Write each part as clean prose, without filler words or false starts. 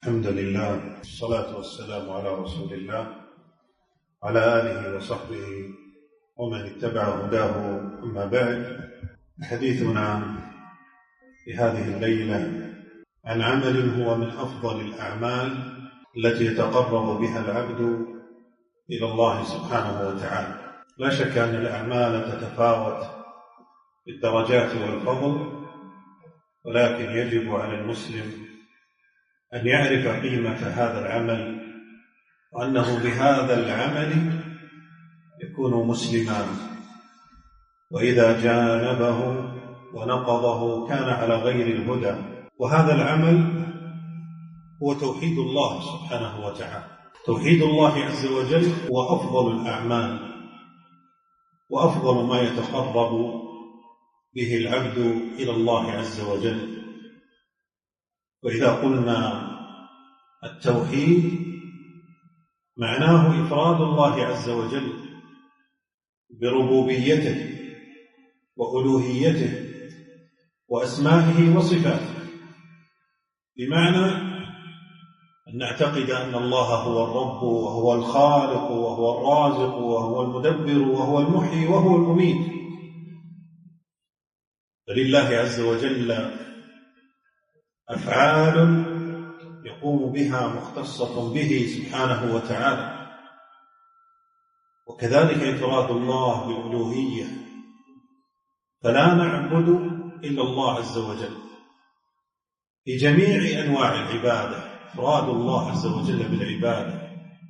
الحمد لله والصلاة والسلام على رسول الله على آله وصحبه ومن اتبع هداه. أما بعد، حديثنا في هذه الليلة عن عمل هو من أفضل الأعمال التي يتقرب بها العبد إلى الله سبحانه وتعالى. لا شك أن الأعمال تتفاوت بالدرجات والفضل، ولكن يجب على المسلم أن يعرف قيمة هذا العمل، وأنه بهذا العمل يكون مسلما، وإذا جانبه ونقضه كان على غير الهدى. وهذا العمل هو توحيد الله سبحانه وتعالى. توحيد الله عز وجل هو أفضل الأعمال وأفضل ما يتقرب به العبد إلى الله عز وجل. وإذا قلنا التوحيد معناه إفراد الله عز وجل بربوبيته وألوهيته وأسمائه وصفاته، بمعنى أن نعتقد أن الله هو الرب وهو الخالق وهو الرازق وهو المدبر وهو المحيي وهو المميت. فلله عز وجل أفعال يقوم بها مختصة به سبحانه وتعالى، وكذلك إفراد الله بالألوهية، فلا نعبد إلا الله عز وجل في جميع أنواع العبادة. إفراد الله عز وجل بالعبادة،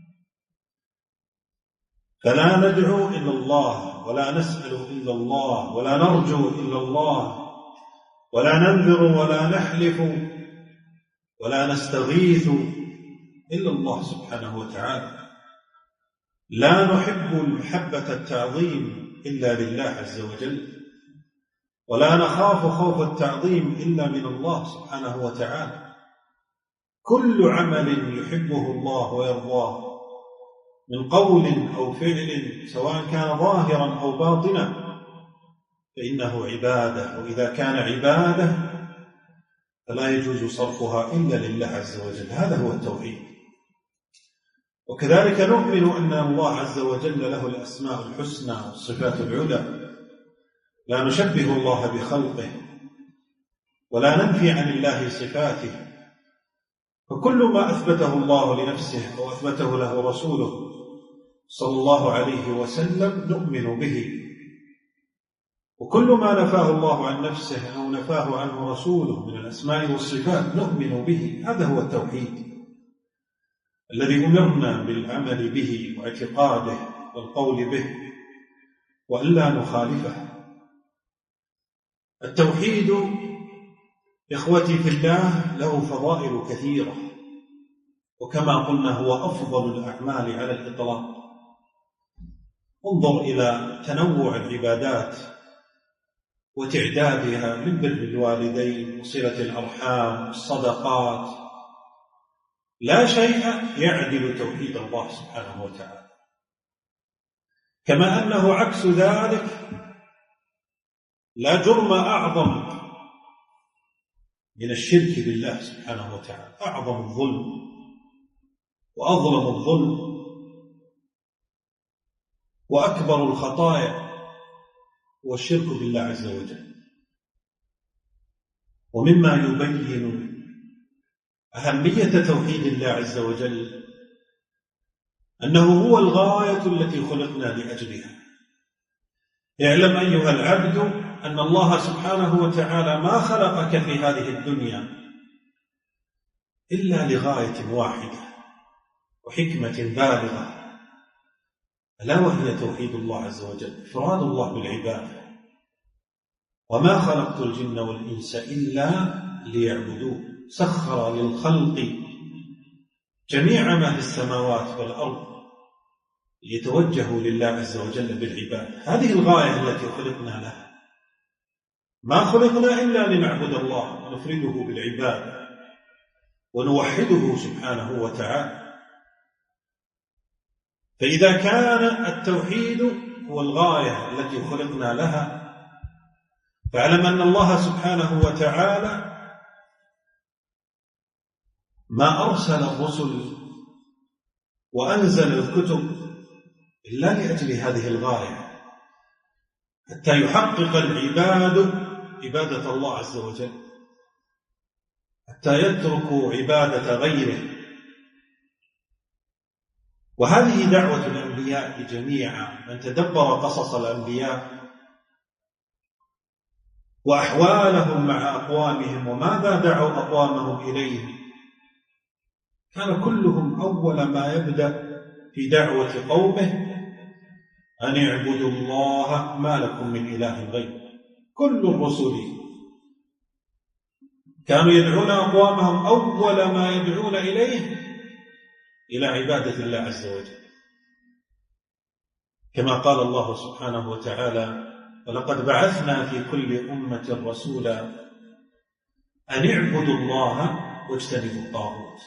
فلا ندعو إلا الله ولا نسأل إلا الله ولا نرجو إلا الله ولا ننذر ولا نحلف ولا نستغيث إلا الله سبحانه وتعالى. لا نحب محبة التعظيم إلا لله عز وجل، ولا نخاف خوف التعظيم إلا من الله سبحانه وتعالى. كل عمل يحبه الله ويرضاه من قول أو فعل، سواء كان ظاهرا أو باطنا، فإنه عبادة، وإذا كان عبادة فلا يجوز صرفها إلا لله عز وجل. هذا هو التوحيد. وكذلك نؤمن أن الله عز وجل له الأسماء الحسنى والصفات العلى، لا نشبه الله بخلقه ولا ننفي عن الله صفاته، فكل ما أثبته الله لنفسه أو أثبته له رسوله صلى الله عليه وسلم نؤمن به، وكل ما نفاه الله عن نفسه أو نفاه عنه رسوله من الأسماء والصفات نؤمن به. هذا هو التوحيد الذي أمرنا بالعمل به واعتقاده والقول به، وألا نخالفه. التوحيد إخوتي في الله له فضائل كثيرة، وكما قلنا هو أفضل الأعمال على الإطلاق. انظر إلى تنوع العبادات وتعدادها من بر الوالدين وصلة الأرحام والصدقات، لا شيء يعدل توحيد الله سبحانه وتعالى. كما أنه عكس ذلك لا جرم أعظم من الشرك بالله سبحانه وتعالى. أعظم الظلم وأظلم الظلم وأكبر الخطايا هو الشرك بالله عز وجل. ومما يبين أهمية توحيد الله عز وجل أنه هو الغاية التي خلقنا لأجلها. اعلم أيها العبد أن الله سبحانه وتعالى ما خلقك في هذه الدنيا إلا لغاية واحدة وحكمة بالغة، ألا وهي توحيد الله عز وجل، إفراد الله بالعبادة. وما خلقت الجن والإنس إلا ليعبدون. سخر للخلق جميع ما في السماوات والأرض ليتوجهوا لله عز وجل بالعبادة. هذه الغاية التي خلقنا لها. ما خلقنا إلا لنعبد الله ونفرده بالعبادة ونوحده سبحانه وتعالى. فإذا كان التوحيد هو الغاية التي خلقنا لها، فاعلم أن الله سبحانه وتعالى ما أرسل الرسل وأنزل الكتب إلا لأجل هذه الغاية، حتى يحقق العباد عبادة الله عز وجل، حتى يتركوا عبادة غيره. وهذه دعوة الأنبياء جميعا. من تدبر قصص الأنبياء وأحوالهم مع أقوامهم وماذا دعوا أقوامهم إليه، كان كلهم أول ما يبدأ في دعوة قومه أن اعبدوا الله ما لكم من إله غيره. كل الرسل كانوا يدعون أقوامهم أول ما يدعون إليه إلى عبادة الله عز وجل، كما قال الله سبحانه وتعالى: ولقد بعثنا في كل أمة رسولا أن اعبدوا الله واجتنبوا الطاغوت.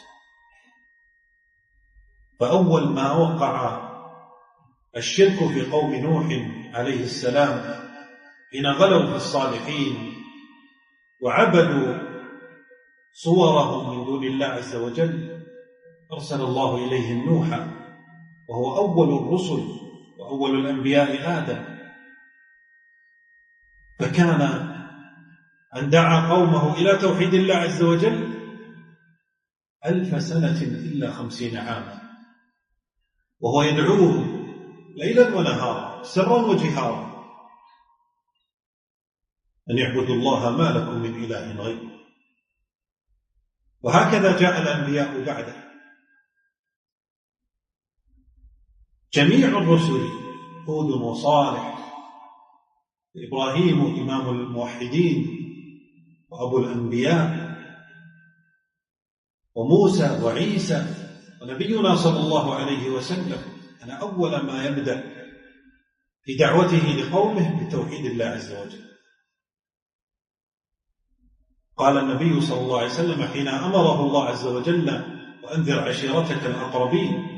فأول ما وقع الشرك في قوم نوح عليه السلام حين غلوا في الصالحين وعبدوا صورهم من دون الله عز وجل، أرسل الله إليهم نوحا وهو أول الرسل وأول الأنبياء آدم، فكان أن دعا قومه إلى توحيد الله عز وجل 1000 سنة إلا 50 عاما، وهو يدعوهم ليلا ونهارا سرا وجهارا أن يعبدوا الله ما لكم من إله غيره. وهكذا جاء الأنبياء بعده، جميع الرسل، هود وصالح إبراهيم إمام الموحدين وأبو الأنبياء، وموسى وعيسى ونبينا صلى الله عليه وسلم، أنا أول ما يبدأ في دعوته لقومه بتوحيد الله عز وجل. قال النبي صلى الله عليه وسلم حين أمره الله عز وجل: وأنذر عشيرتك الأقربين،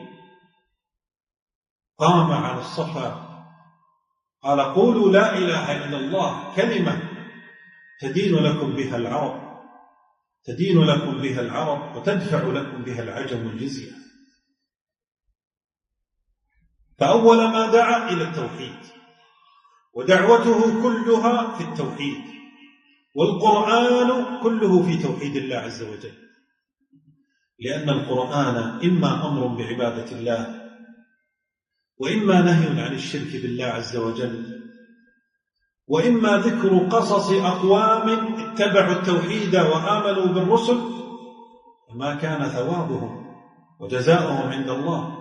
قام على الصفا قال: قولوا لا إله إلا الله، كلمة تدين لكم بها العرب، تدين لكم بها العرب وتدفع لكم بها العجم الجزية. فأول ما دعا إلى التوحيد، ودعوته كلها في التوحيد، والقرآن كله في توحيد الله عز وجل، لأن القرآن إما أمر بعبادة الله وإما نهي عن الشرك بالله عز وجل، وإما ذكر قصص أقوام اتبعوا التوحيد وآمنوا بالرسل وما كان ثوابهم وجزاؤهم عند الله،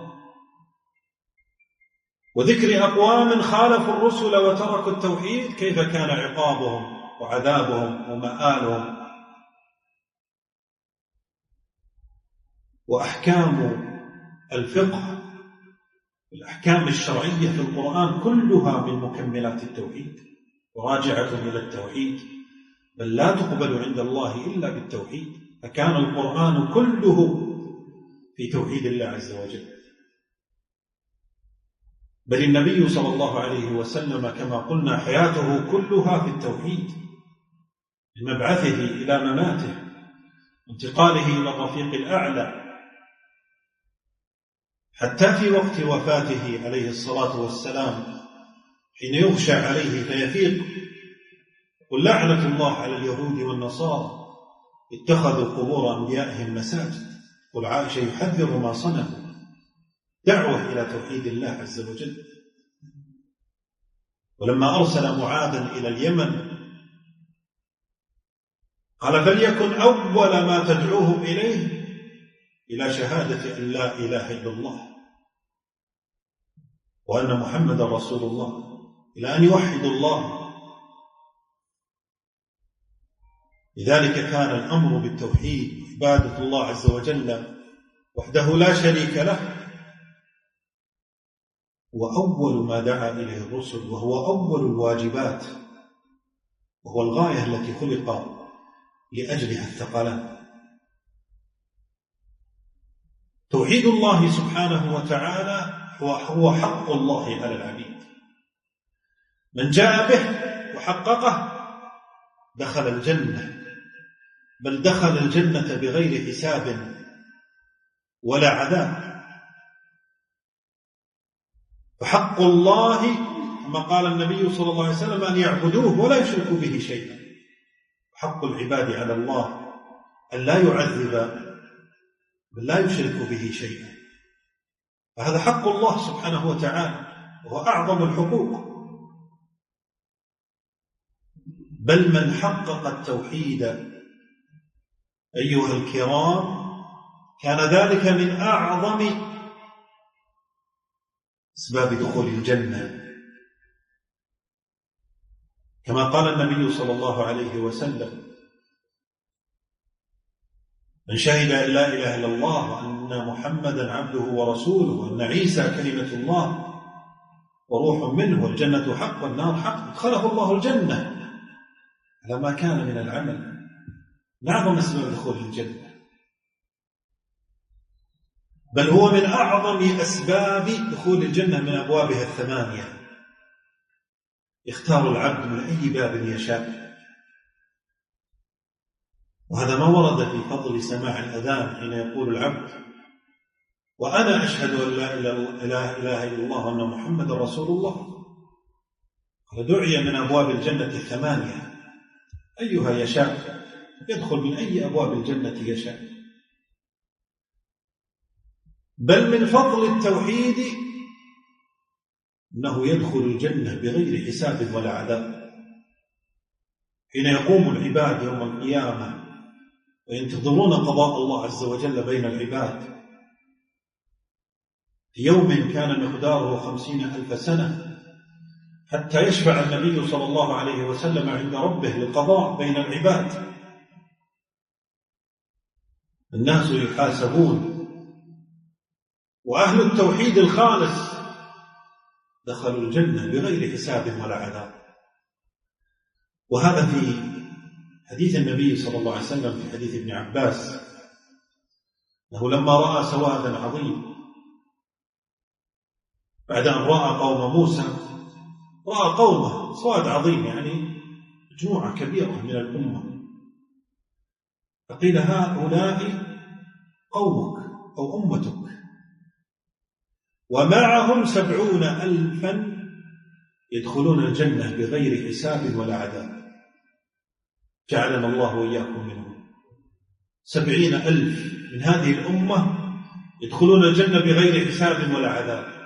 وذكر أقوام خالفوا الرسل وتركوا التوحيد كيف كان عقابهم وعذابهم ومآلهم. وأحكام الفقه الأحكام الشرعية في القرآن كلها من مكملات التوحيد وراجعة إلى التوحيد، بل لا تقبل عند الله إلا بالتوحيد، فكان القرآن كله في توحيد الله عز وجل. بل النبي صلى الله عليه وسلم كما قلنا حياته كلها في التوحيد، من مبعثه إلى مماته، انتقاله إلى الرفيق الأعلى، حتى في وقت وفاته عليه الصلاة والسلام حين يغشى عليه فيفيق: قل لعنة الله على اليهود والنصارى اتخذوا قبور أنبيائهم مساجد. قل عائشة يحذر ما صنعوا، دعوة إلى توحيد الله عز وجل. ولما أرسل معاذا إلى اليمن قال: فليكن أول ما تدعوهم إليه إلى شهادة أن لا إله إلا الله وأن محمد رسول الله، إلى أن يوحدوا الله. لذلك كان الأمر بالتوحيد عبادة الله عز وجل وحده لا شريك له، وأول ما دعا إليه الرسل، وهو أول الواجبات، وهو الغاية التي خلق لأجلها الثقلان. توحيد الله سبحانه وتعالى هو حق الله على العبيد، من جاء به وحققه دخل الجنة، بل دخل الجنة بغير حساب ولا عذاب. فحق الله كما قال النبي صلى الله عليه وسلم أن يعبدوه ولا يشركوا به شيئا. حق العباد على الله أن لا يعذب بل لا يشرك به شيئا، فهذا حق الله سبحانه وتعالى وهو أعظم الحقوق. بل من حقق التوحيد أيها الكرام كان ذلك من أعظم أسباب دخول الجنة، كما قال النبي صلى الله عليه وسلم: من شهد أن لا إله إلا الله وأن محمدا عبده ورسوله وأن عيسى كلمة الله وروح منه والجنة حق والنار حق ادخله الله الجنة على ما كان من العمل. من أعظم أسباب دخول الجنة، بل هو من أعظم أسباب دخول الجنة من أبوابها الثمانية. يختار العبد من أي باب يشاء، وهذا ما ورد في فضل سماع الأذان حين يقول العبد: وأنا أشهد أن لا إله إلا الله وأن محمد رسول الله. فدعي من أبواب الجنة الثمانية أيها يشاء، يدخل من أي أبواب الجنة يشاء. بل من فضل التوحيد أنه يدخل الجنة بغير حساب ولا عذاب. حين يقوم العباد يوم القيامة وينتظرون قضاء الله عز وجل بين العباد في يوم كان مقداره 50,000 سنة، حتى يشفع النبي صلى الله عليه وسلم عند ربه للقضاء بين العباد. الناس يحاسبون، وأهل التوحيد الخالص دخلوا الجنة بغير حساب ولا عذاب. وهذا في حديث النبي صلى الله عليه وسلم في حديث ابن عباس أنه لما رأى سوادا عظيم بعد أن رأى قوم موسى، رأى قومه سواد عظيم يعني مجموعة كبيرة من الأمة، فقيل: هؤلاء قومك أو أمتك، ومعهم 70,000 يدخلون الجنة بغير حساب ولا عذاب. جعلنا الله وإياكم منهم. 70,000 من هذه الأمة يدخلون الجنة بغير حساب ولا عذاب.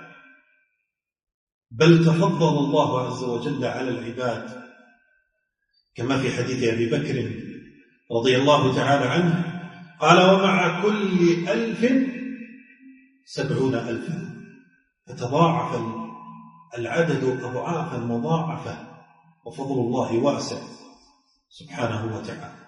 بل تفضل الله عز وجل على العباد كما في حديث أبي بكر رضي الله تعالى عنه قال: ومع كل 1,000 70,000. فتضاعف العدد أضعافا مضاعفة، وفضل الله واسع سبحانه وتعالى.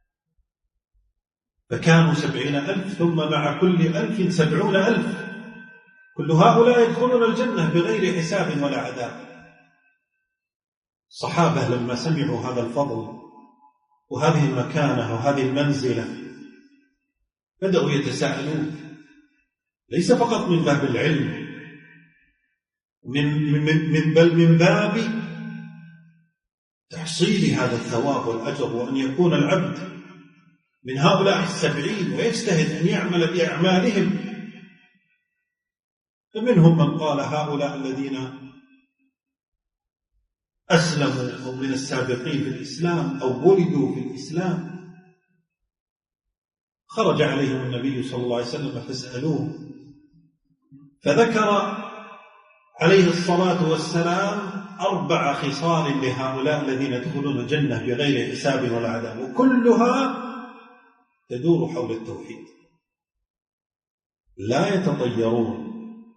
فكانوا 70,000 ثم مع كل 1,000 70,000، كل هؤلاء يدخلون الجنة بغير حساب ولا عذاب. الصحابة لما سمعوا هذا الفضل وهذه المكانة وهذه المنزلة بدأوا يتساءلون، ليس فقط من باب العلم، بل من باب تحصيل هذا الثواب والأجر، وأن يكون العبد من هؤلاء 70 ويجتهد أن يعمل بأعمالهم. فمنهم من قال: هؤلاء الذين أسلموا أو من السابقين في الإسلام أو ولدوا في الإسلام، خرج عليهم النبي صلى الله عليه وسلم فسألوه، فذكر عليه الصلاة والسلام 4 خصال لهؤلاء الذين يدخلون الجنة بغير حساب ولا عذاب، وكلها تدور حول التوحيد. لا يتطيرون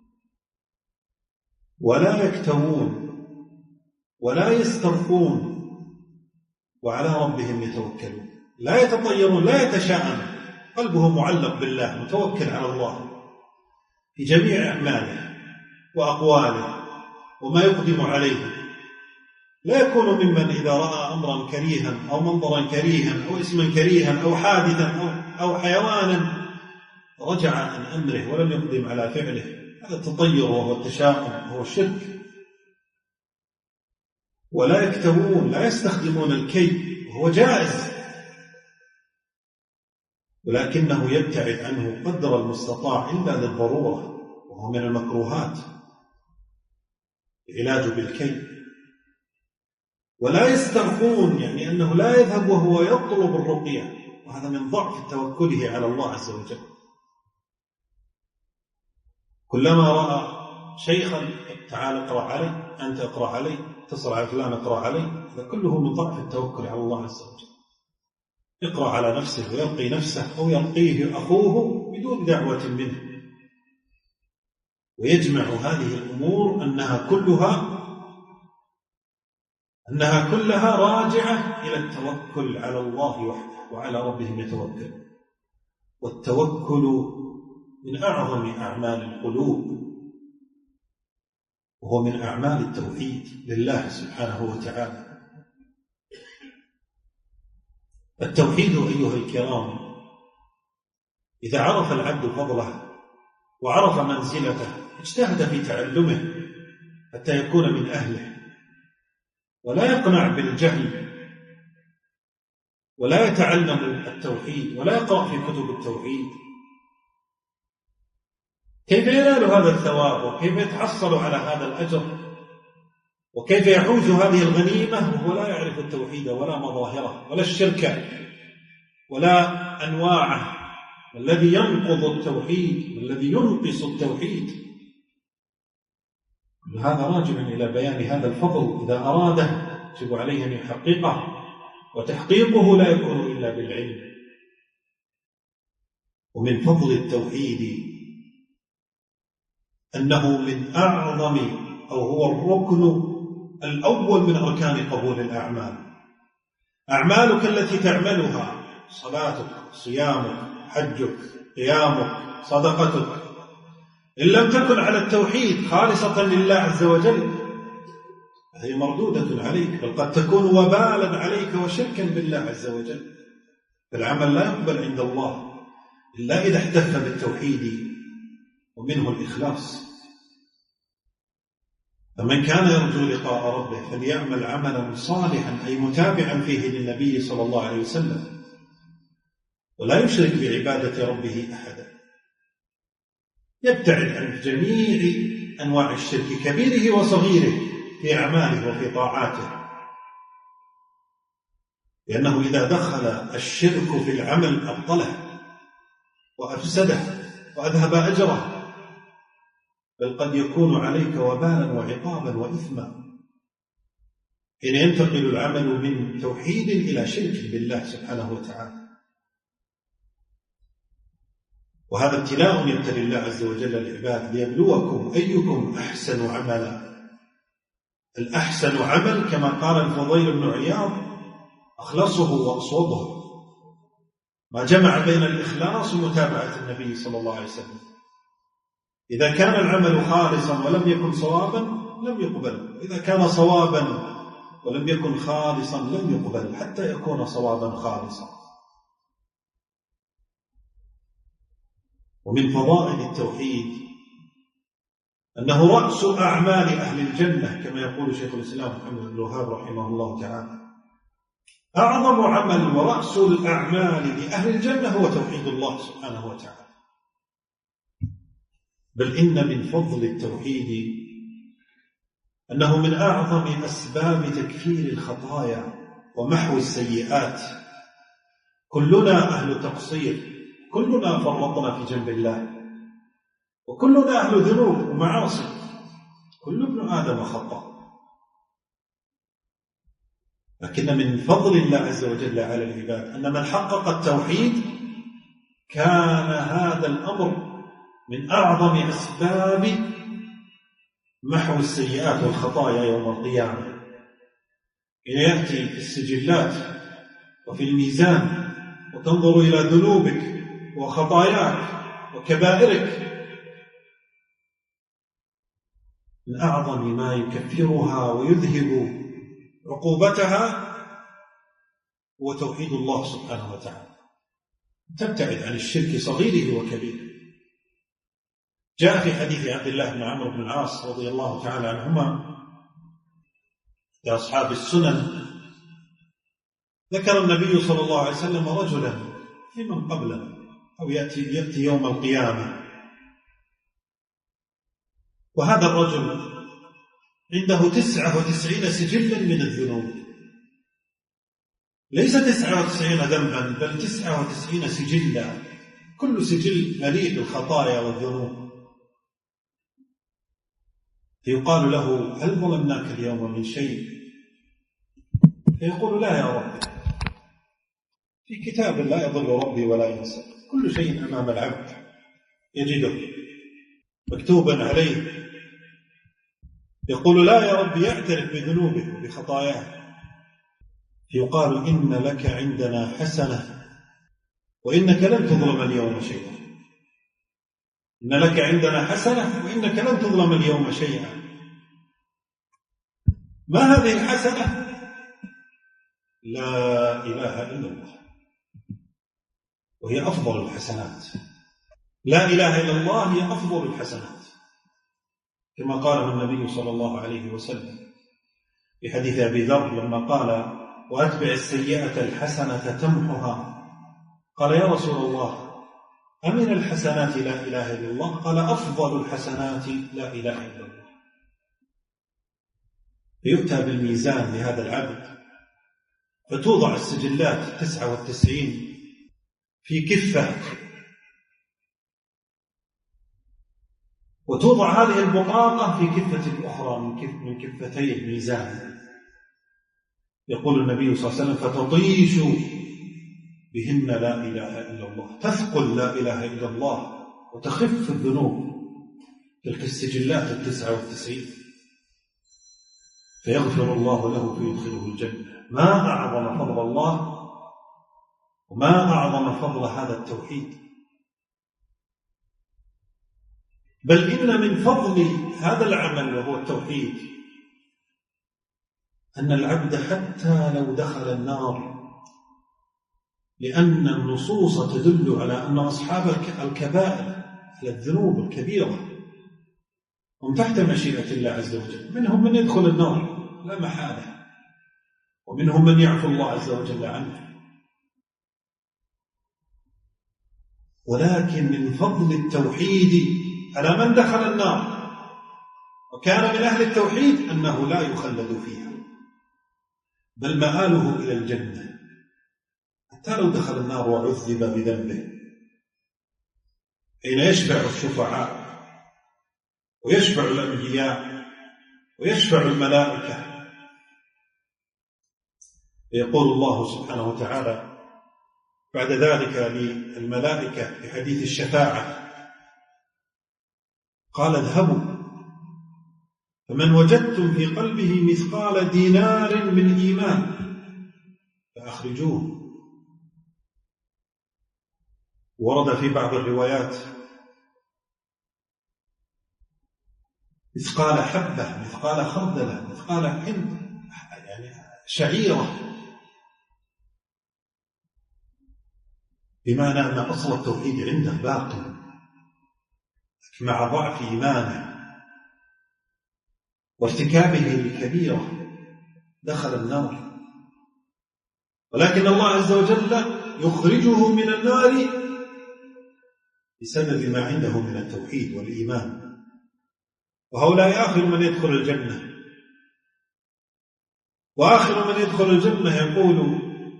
ولا يكتوون ولا يسترقون، وعلى ربهم يتوكلون. لا يتطيرون، لا يتشاءم، قلبه معلق بالله، متوكل على الله في جميع أعماله وأقواله وما يقدم عليه. لا يكون ممن إذا رأى أمرا كريها أو منظرا كريها أو اسما كريها أو حادثا أو حيوانا رجع عن أمره ولم يقدم على فعله. هذا التطير وهو التشاؤم وهو الشرك. ولا يكتوون، لا يستخدمون الكي وهو جائز، ولكنه يبتعد عنه قدر المستطاع إلا للضرورة، وهو من المكروهات العلاج بالكي. ولا يسترقون، يعني أنه لا يذهب وهو يطلب الرقية، وهذا من ضعف توكله على الله عز وجل. كلما رأى شيخا تعال اقرأ علي، أنت اقرأ علي، اتصل على فلان اقرأ علي، هذا كله من ضعف التوكل على الله عز وجل. يقرأ على نفسه ويلقي نفسه أو يلقيه أخوه بدون دعوة منه، ويجمع هذه الأمور أنها كلها راجعة إلى التوكل على الله وحده، وعلى ربهم يتوكل. والتوكل من أعظم أعمال القلوب، وهو من أعمال التوحيد لله سبحانه وتعالى. التوحيد أيها الكرام إذا عرف العبد فضله وعرف منزلته اجتهد في تعلمه حتى يكون من أهله، ولا يقنع بالجهل، ولا يتعلم التوحيد، ولا يقرأ في كتب التوحيد. كيف ينال هذا الثواب؟ وكيف يتحصل على هذا الأجر؟ وكيف يحوز هذه الغنيمة وهو لا يعرف التوحيد ولا مظاهره ولا الشرك ولا أنواعه، الذي ينقض التوحيد والذي ينقص التوحيد؟ هذا راجع إلى بيان هذا الفضل. إذا أراده يجب عليه أن يحققه، وتحقيقه لا يكون إلا بالعلم. ومن فضل التوحيد أنه من أعظم، أو هو الركن الأول من أركان قبول الأعمال. أعمالك التي تعملها، صلاتك، صيامك، حجك، قيامك، صدقتك، إن لم تكن على التوحيد خالصة لله عز وجل هي مردودة عليك، بل قد تكون وبالا عليك وشركا بالله عز وجل. فالعمل لا يقبل عند الله إلا إذا احتف بالتوحيد ومنه الإخلاص. فمن كان يرجو لقاء ربه فليعمل عملا صالحا، أي متابعا فيه للنبي صلى الله عليه وسلم، ولا يشرك بعبادة ربه أحدا. يبتعد عن جميع أنواع الشرك كبيره وصغيره في أعماله وفي طاعاته، لأنه إذا دخل الشرك في العمل أبطله وأفسده وأذهب أجره، بل قد يكون عليك وبالا وعقابا وإثما حين ينتقل العمل من توحيد إلى شرك بالله سبحانه وتعالى. وهذا ابتلاء يبتلي الله عز وجل العباد ليبلوكم أيكم أحسن عملا. الأحسن عمل كما قال الفضيل بن عياض أخلصه وأصوبه، ما جمع بين الإخلاص ومتابعة النبي صلى الله عليه وسلم. إذا كان العمل خالصا ولم يكن صوابا لم يقبل، إذا كان صوابا ولم يكن خالصا لم يقبل حتى يكون صوابا خالصا. ومن فضائل التوحيد أنه رأس أعمال أهل الجنة، كما يقول شيخ الإسلام محمد بن الوهاب رحمه الله تعالى: أعظم عمل ورأس الأعمال لأهل الجنة هو توحيد الله سبحانه وتعالى. بل إن من فضل التوحيد أنه من أعظم أسباب تكفير الخطايا ومحو السيئات. كلنا أهل تقصير، كلنا فرطنا في جنب الله، وكلنا أهل ذنوب ومعاصي، كل ابن آدم خطأ. لكن من فضل الله عز وجل على العباد أن من حقق التوحيد كان هذا الأمر من أعظم أسباب محو السيئات والخطايا يوم القيامة. إن يأتي في السجلات وفي الميزان وتنظر إلى ذنوبك وخطاياك وكبائرك، من أعظم ما يكفرها ويذهب عقوبتها هو توحيد الله سبحانه وتعالى. تبتعد عن الشرك صغيره وكبيره. جاء في حديث عبد الله بن عمرو بن العاص رضي الله تعالى عنهما لأصحاب السنن، ذكر النبي صلى الله عليه وسلم رجلا في من قبلنا أو يأتي يوم القيامة. وهذا الرجل عنده 99 سجلا من الذنوب، ليس 99 ذنبا بل 99 سجلا، كل سجل مليء بالخطايا والذنوب. فيقال له: هل ظلمناك اليوم من شيء؟ فيقول: لا يا رب، في كتاب لا يضل ربي ولا ينسى، كل شيء أمام العبد يجده مكتوبا عليه. يقول: لا يا رب، يعترف بذنوبه وبخطاياه. فيقال: إن لك عندنا حسنة وإنك لن تظلم اليوم شيئا. إن لك عندنا حسنة وإنك لن تظلم اليوم شيئا. ما هذه الحسنة؟ لا إله إلا الله، وهي أفضل الحسنات. لا إله إلا الله هي أفضل الحسنات، كما قاله النبي صلى الله عليه وسلم في حديث أبي ذر لما قال: وأتبع السيئة الحسنة تمحها. قال: يا رسول الله، أمن الحسنات لا إله إلا الله؟ قال: أفضل الحسنات لا إله إلا الله. فيؤتى بالميزان لهذا العبد، فتوضع السجلات 99 في كفة، وتوضع هذه البطاقة في كفة أخرى من كفتي الميزان. يقول النبي صلى الله عليه وسلم: فتطيش بهن لا إله إلا الله، تثقل لا إله إلا الله وتخف الذنوب تلك السجلات 99، فيغفر الله له فيدخله الجنة. ما أعظم فضل الله وما أعظم فضل هذا التوحيد. بل إن من فضل هذا العمل وهو التوحيد أن العبد حتى لو دخل النار، لأن النصوص تدل على أن أصحاب الكبائر، على الذنوب الكبيرة، هم تحت مشيئة الله عز وجل. منهم من يدخل النار لا محالة، ومنهم من يعفو الله عز وجل عنه. ولكن من فضل التوحيد على من دخل النار وكان من أهل التوحيد أنه لا يخلد فيها، بل مآله إلى الجنة، حتى لو دخل النار وعذب بذنبه، حين يشفع الشفعاء ويشفع الأنبياء ويشفع الملائكة. يقول الله سبحانه وتعالى بعد ذلك للملائكة في حديث الشفاعة: قال: اذهبوا فمن وجدتم في قلبه مثقال دينار من إيمان فأخرجوه. ورد في بعض الروايات مثقال حبة، مثقال خردلة، مثقال حنطة، يعني شعيرة، بمعنى أن أصل التوحيد عنده باق مع ضعف إيمانه وارتكابه للكبيرة دخل النار، ولكن الله عز وجل يخرجه من النار بسبب ما عنده من التوحيد والإيمان. وهؤلاء آخر من يدخل الجنة. وآخر من يدخل الجنة يقول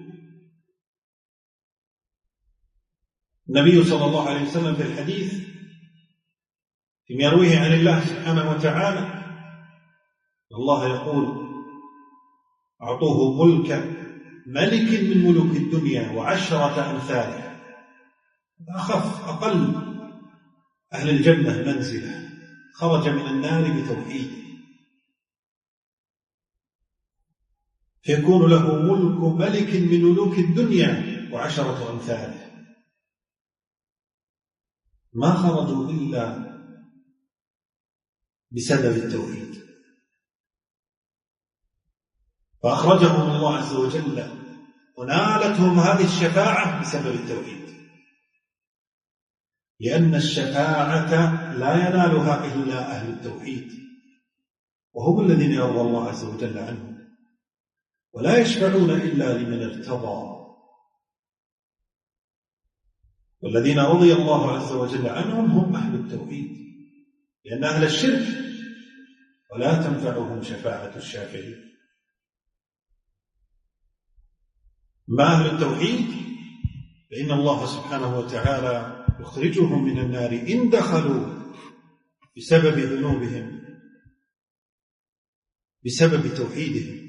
النبي صلى الله عليه وسلم في الحديث فيما يرويه عن الله سبحانه وتعالى: الله يقول: أعطوه ملك ملك من ملوك الدنيا وعشرة أمثاله. أخف أقل أهل الجنة منزلة خرج من النار بتوحيد، فيكون له ملك ملك من ملوك الدنيا وعشرة أمثاله، ما خرجوا إلا بسبب التوحيد. فأخرجهم الله عز وجل ونالتهم هذه الشفاعة بسبب التوحيد، لأن الشفاعة لا ينالها إلا أهل التوحيد، وهم الذين يرضى الله عز وجل عنهم، ولا يشفعون إلا لمن ارتضى. والذين رضي الله عز وجل عنهم هم أهل التوحيد، لأن أهل الشرك ولا تنفعهم شفاعة الشافعين. ما أهل التوحيد فإن الله سبحانه وتعالى يخرجهم من النار إن دخلوا بسبب ذنوبهم، بسبب توحيدهم.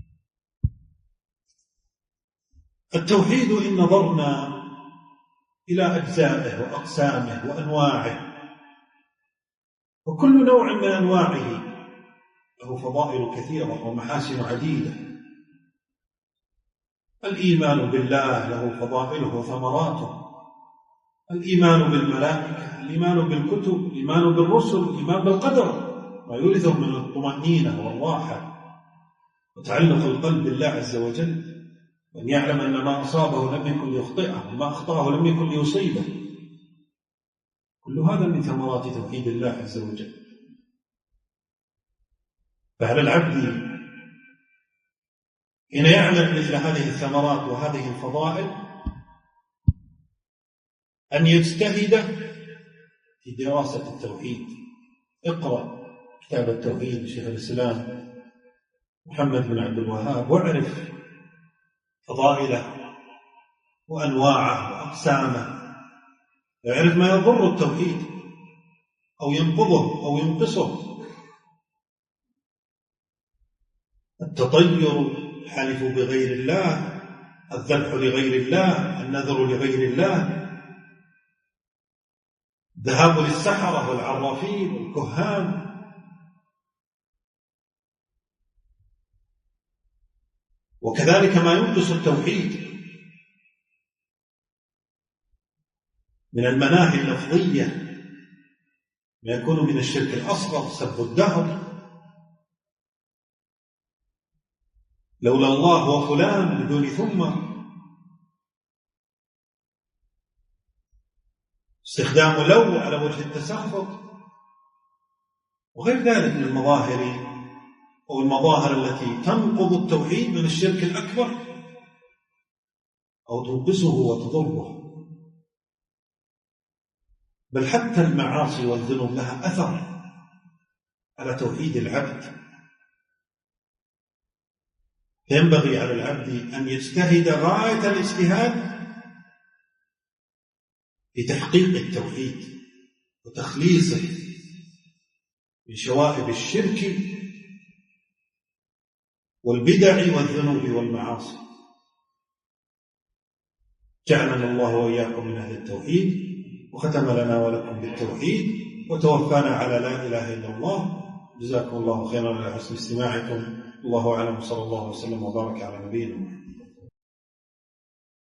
التوحيد إن نظرنا إلى أجزائه وأقسامه وأنواعه، وكل نوع من أنواعه له فضائل كثيرة ومحاسن عديدة. الإيمان بالله له فضائله وثمراته، الإيمان بالملائكة، الإيمان بالكتب، الإيمان بالرسل، الإيمان بالقدر، ما يورثه من الطمأنينة والراحة وتعلق القلب بالله عز وجل، وأن يعلم أن ما أصابه لم يكن ليخطئه وما أخطأه لم يكن ليصيبه. كل هذا من ثمرات توحيد الله عز وجل. فعلى العبد حين يعلم مثل هذه الثمرات وهذه الفضائل أن يجتهد في دراسة التوحيد. اقرأ كتاب التوحيد لشيخ الإسلام محمد بن عبد الوهاب، واعرف فضائله وأنواعه وأقسامه، اعرف ما يضر التوحيد أو ينقضه أو ينقصه. التطير، الحلف بغير الله، الذبح لغير الله، النذر لغير الله، الذهاب للسحرة والعرافين والكهان، وكذلك ما ينقص التوحيد من المناهي اللفظية، ما يكون من الشرك الأصغر، سب الدهر، لولا الله وفلان بدون ثم، استخدام لو على وجه التسخط، وغير ذلك من المظاهر أو المظاهر التي تنقض التوحيد من الشرك الأكبر أو تنقصه وتضره. بل حتى المعاصي والذنوب لها أثر على توحيد العبد. ينبغي على العبد أن يجتهد غاية الاجتهاد في تحقيق التوحيد وتخليصه من شوائب الشرك والبدع والذنوب والمعاصي. جعلنا الله وإياكم من أهل التوحيد، وختم لنا ولكم بالتوحيد، وتوفانا على لا إله إلا الله. جزاكم الله خيرا على حسن استماعكم. الله أعلم، صلى الله وسلم وبارك على نبينا محمد.